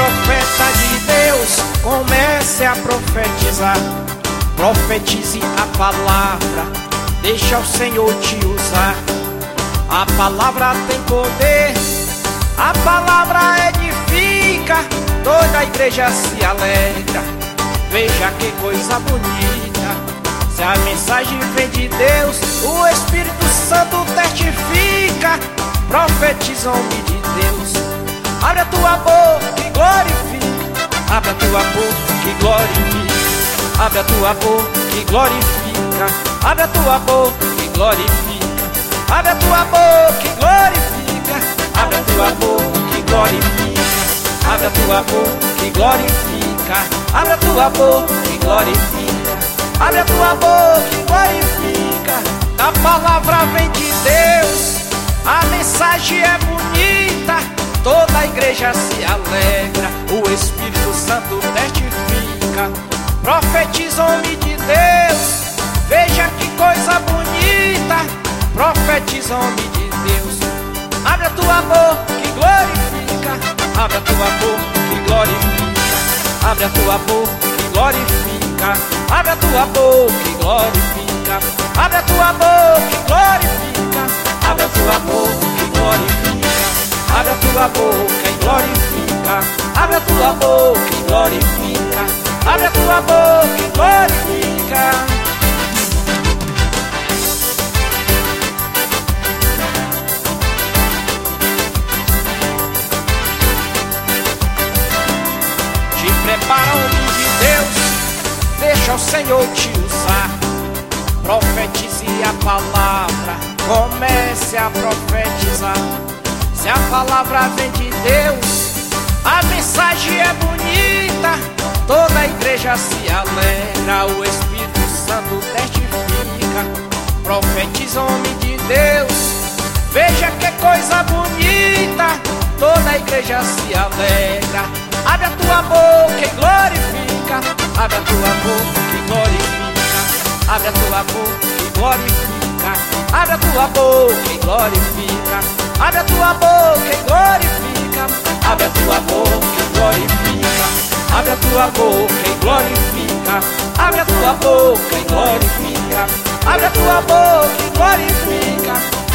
profeta de Deus, comece a profetizar. Profetize a palavra, deixa o Senhor te usar. A palavra tem poder, a palavra edifica, toda a igreja se alegra. Veja que coisa bonita, se a mensagem vem de Deus, o Espírito Santo testifica. Profetiza o nome de Deus. Abre a tua boca e glorifica, abre a tua boca e glorifica, abre a tua boca e glorifica, abre a tua boca e glorifica, abre a tua boca e glorifica, abre a tua boca e glorifica, abre a tua boca e glorifica, abre a tua boca e glorifica, abre a tua boca e glorifica. A palavra vem de Deus, a mensagem é bonita, toda a igreja se alegra, o Espírito Santo testifica. Profetiza o nome de Deus, veja que coisa bonita. Profetiza o nome de Deus. Abre a tua boca e glorifica, abre a tua boca e glorifica, abre a tua boca e glorifica, abre a tua boca e glorifica, abre a tua boca e glorifica, abre a tua boca e glorifica, abre a tua boca e glorifica, abre a tua boca e glorifica, abre a tua boca e glorifica. Te prepara o nome de Deus, deixa o Senhor te usar. Profetize a palavra, comece a profetizar. Se a palavra vem de Deus, a mensagem é bonita, toda a igreja se alegra, o Espírito Santo testifica. Profetiza o nome de Deus, veja que coisa bonita, toda a igreja se alegra. Abre a tua boca e glorifica, abre a tua boca e glorifica, abre a tua boca e glorifica, abre a tua boca e glorifica, abre a tua boca e glorifica, abre a tua boca e glorifica, abre a tua boca e glorifica, abre a tua boca e glorifica, abre a tua boca e glorifica,